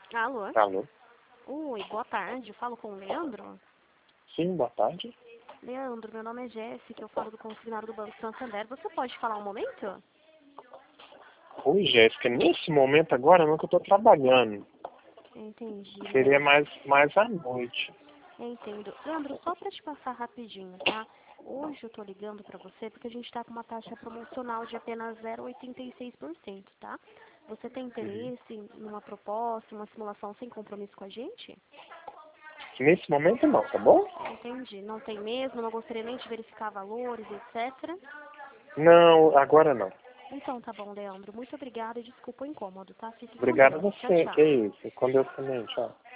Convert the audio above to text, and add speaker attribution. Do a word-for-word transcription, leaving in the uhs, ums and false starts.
Speaker 1: Alô?
Speaker 2: Alô?
Speaker 1: Oi, boa tarde. Falo com o Leandro?
Speaker 2: Sim, boa tarde.
Speaker 1: Leandro, meu nome é Jéssica, eu falo do consignado do Banco Santander. Você pode falar um momento?
Speaker 2: Oi, Jéssica. Nesse momento agora não que eu estou trabalhando.
Speaker 1: Entendi,
Speaker 2: Seria
Speaker 1: Leandro.
Speaker 2: mais, mais à noite.
Speaker 1: Entendo. Leandro, só para te passar rapidinho, tá? Hoje eu tô ligando para você porque a gente tá com uma taxa promocional de apenas zero vírgula oitenta e seis por cento, tá? Você tem
Speaker 2: Uhum.
Speaker 1: interesse numa proposta, uma simulação sem compromisso com a gente?
Speaker 2: Nesse momento não, tá bom?
Speaker 1: Entendi. Não tem mesmo, não gostaria nem de verificar valores, etcétera.
Speaker 2: Não, agora não.
Speaker 1: Então tá bom, Leandro. Muito obrigada e desculpa o incômodo, tá? Fique com
Speaker 2: Obrigado a
Speaker 1: Deus. Tchau,
Speaker 2: você.
Speaker 1: tchau.
Speaker 2: Que isso. Com Deus também. Tchau.